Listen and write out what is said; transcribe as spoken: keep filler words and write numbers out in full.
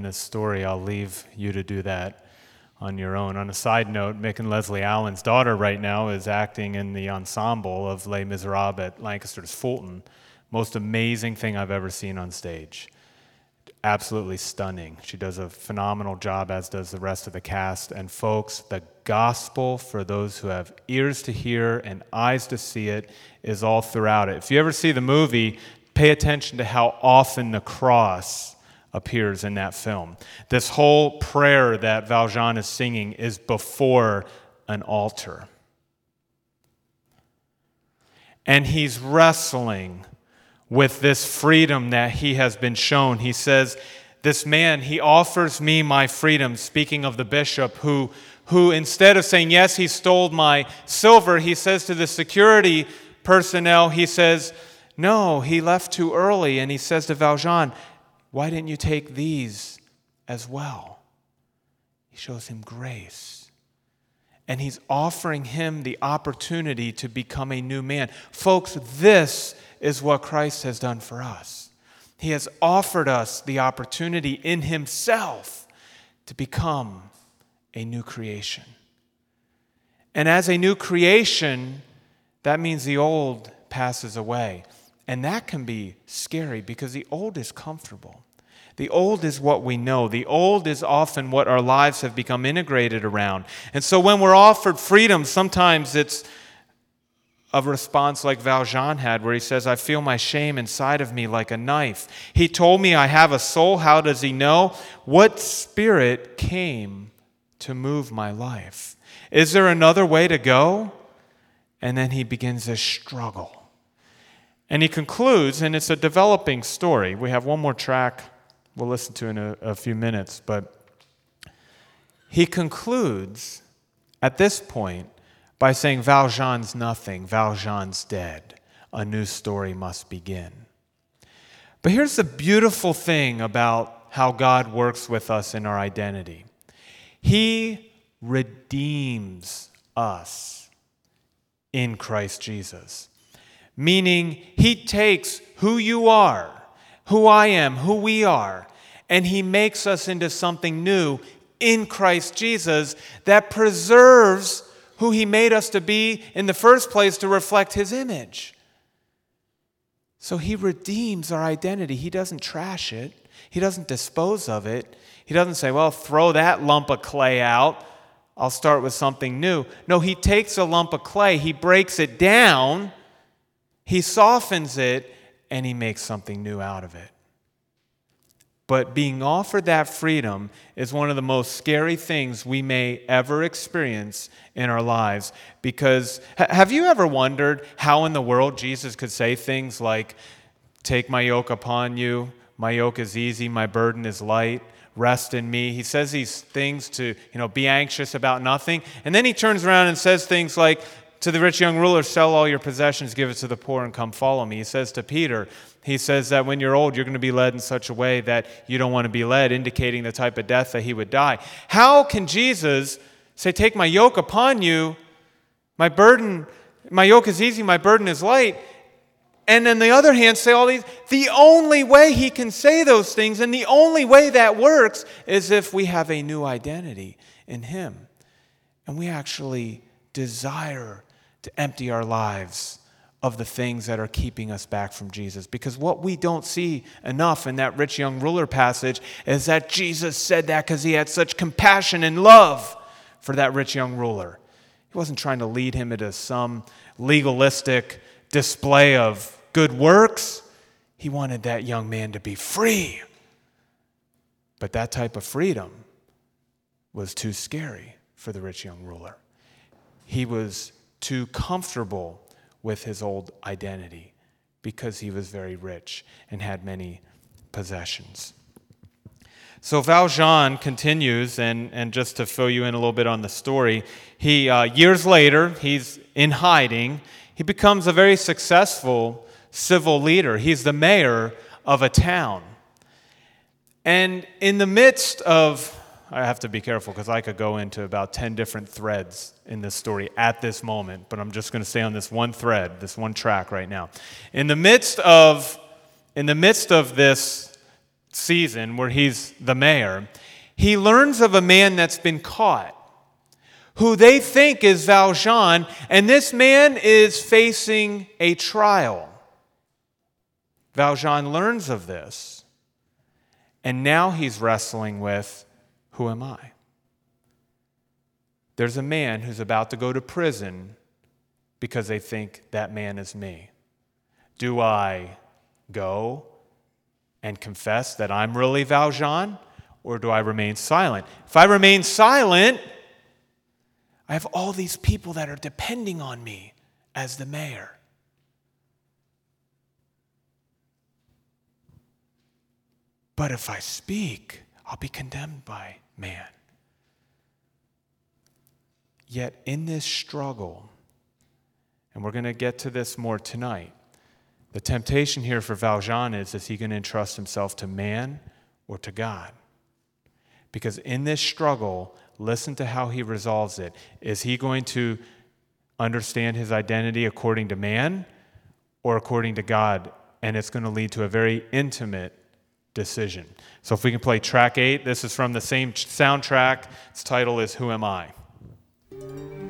in this story. I'll leave you to do that on your own. On a side note, Mick and Leslie Allen's daughter right now is acting in the ensemble of Les Miserables at Lancaster's Fulton. Most amazing thing I've ever seen on stage. Absolutely stunning. She does a phenomenal job, as does the rest of the cast. And folks, the gospel for those who have ears to hear and eyes to see it is all throughout it. If you ever see the movie, pay attention to how often the cross appears in that film. This whole prayer that Valjean is singing is before an altar. And he's wrestling with this freedom that he has been shown. He says, this man, he offers me my freedom, speaking of the bishop, who, who instead of saying, yes, he stole my silver, he says to the security personnel, he says, no, he left too early. And he says to Valjean, why didn't you take these as well? He shows him grace. And he's offering him the opportunity to become a new man. Folks, this is what Christ has done for us. He has offered us the opportunity in himself to become a new creation. And as a new creation, that means the old passes away. And that can be scary because the old is comfortable. The old is what we know. The old is often what our lives have become integrated around. And so when we're offered freedom, sometimes it's a response like Valjean had, where he says, I feel my shame inside of me like a knife. He told me I have a soul. How does he know? What spirit came to move my life? Is there another way to go? And then he begins this struggle. And he concludes, and it's a developing story. We have one more track we'll listen to in a, a few minutes, but he concludes at this point by saying, Valjean's nothing, Valjean's dead. A new story must begin. But here's the beautiful thing about how God works with us in our identity. He redeems us in Christ Jesus. Meaning, he takes who you are, who I am, who we are, and he makes us into something new in Christ Jesus that preserves who he made us to be in the first place to reflect his image. So he redeems our identity. He doesn't trash it. He doesn't dispose of it. He doesn't say, well, throw that lump of clay out. I'll start with something new. No, he takes a lump of clay, he breaks it down, he softens it, and he makes something new out of it. But being offered that freedom is one of the most scary things we may ever experience in our lives. Because have you ever wondered how in the world Jesus could say things like, take my yoke upon you, my yoke is easy, my burden is light, rest in me. He says these things to, you know, be anxious about nothing. And then he turns around and says things like, to the rich young ruler, sell all your possessions, give it to the poor, and come follow me. He says to Peter, he says that when you're old, you're going to be led in such a way that you don't want to be led, indicating the type of death that he would die. How can Jesus say, take my yoke upon you, my burden, my yoke is easy, my burden is light, and on the other hand say all these? The only way he can say those things, and the only way that works, is if we have a new identity in him. And we actually desire to empty our lives of the things that are keeping us back from Jesus. Because what we don't see enough in that rich young ruler passage is that Jesus said that because he had such compassion and love for that rich young ruler. He wasn't trying to lead him into some legalistic display of good works. He wanted that young man to be free. But that type of freedom was too scary for the rich young ruler. He was too comfortable with his old identity because he was very rich and had many possessions. So Valjean continues, and, and just to fill you in a little bit on the story, he uh, years later, he's in hiding. He becomes a very successful civil leader. He's the mayor of a town. And in the midst of, I have to be careful because I could go into about ten different threads in this story at this moment, but I'm just going to stay on this one thread, this one track right now. In the midst of, in the midst of this season where he's the mayor, he learns of a man that's been caught, who they think is Valjean, and this man is facing a trial. Valjean learns of this, and now he's wrestling with, who am I? There's a man who's about to go to prison because they think that man is me. Do I go and confess that I'm really Valjean, or do I remain silent? If I remain silent, I have all these people that are depending on me as the mayor. But if I speak, I'll be condemned by man. Yet in this struggle, and we're going to get to this more tonight, the temptation here for Valjean is, is he going to entrust himself to man or to God? Because in this struggle, listen to how he resolves it. Is he going to understand his identity according to man or according to God? And it's going to lead to a very intimate decision. So if we can play track eight, this is from the same soundtrack. Its title is Who Am I?